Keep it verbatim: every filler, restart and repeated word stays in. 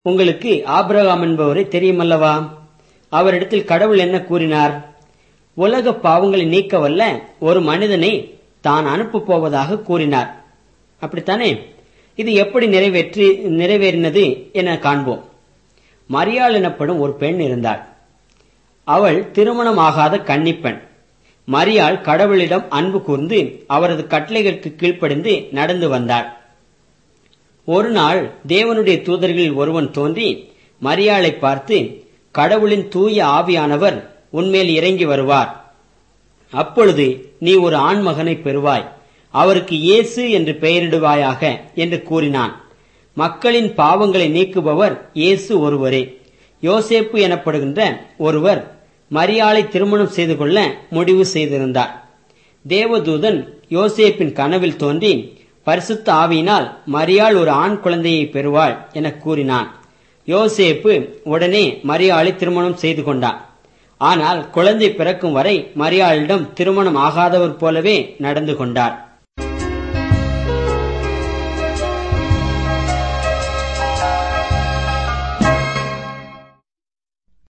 உங்களுக்கு ஆபிரகாம் என்பவரை தெரியுமல்லவா? அவரிடத்தில் கடவுள் என்ன கூறினார்? உலக பாவங்களை நீக்க வல்ல ஒரு மனிதனை தான் அனுப்பப் போவதாக கூறினார். அப்படித்தானே? இது எப்படி நிறைவேற்றி நிறைவேறினது என காண்போம். மரியாள் எனப்படும் ஒரு பெண் இருந்தாள். அவள் திருமணமாகாத கன்னிப்பெண். மரியாள் கடவுளிடம் அன்பு கூர்ந்து அவரது கட்டளைகளுக்கு கீழ்ப்படிந்து நடந்து வந்தாள். ஒரு நாள் தேவனுடைய தூதர்களில் ஒருவன் தோன்றி மரியாளை பார்த்து, கடவுளின் தூய ஆவியானவர் உன்மேல் இறங்கி வருவார். அப்பொழுது நீ ஒரு ஆண் மகனை பெறுவாய். அவருக்கு இயேசு என்று பெயரிடுவாயாக என்று கூறினான். மக்களின் பாவங்களை நீக்குபவர் இயேசு ஒருவரே. யோசேப்பு எனப்படுகின்ற ஒருவர் மரியாளை திருமணம் செய்து கொள்ள முடிவு செய்திருந்தார். தேவதூதன் யோசேப்பின் கனவில் தோன்றி, பரிசுத்த ஆவியினால் மரியாள் ஒரு ஆண் குழந்தையை பெறுவாள் என கூறினான். யோசேப்பு உடனே மரியாளை திருமணம் செய்து கொண்டான். ஆனால் குழந்தை பிறக்கும் வரை மரியாளிடம் திருமணம் ஆகாதவர் போலவே நடந்து கொண்டார்.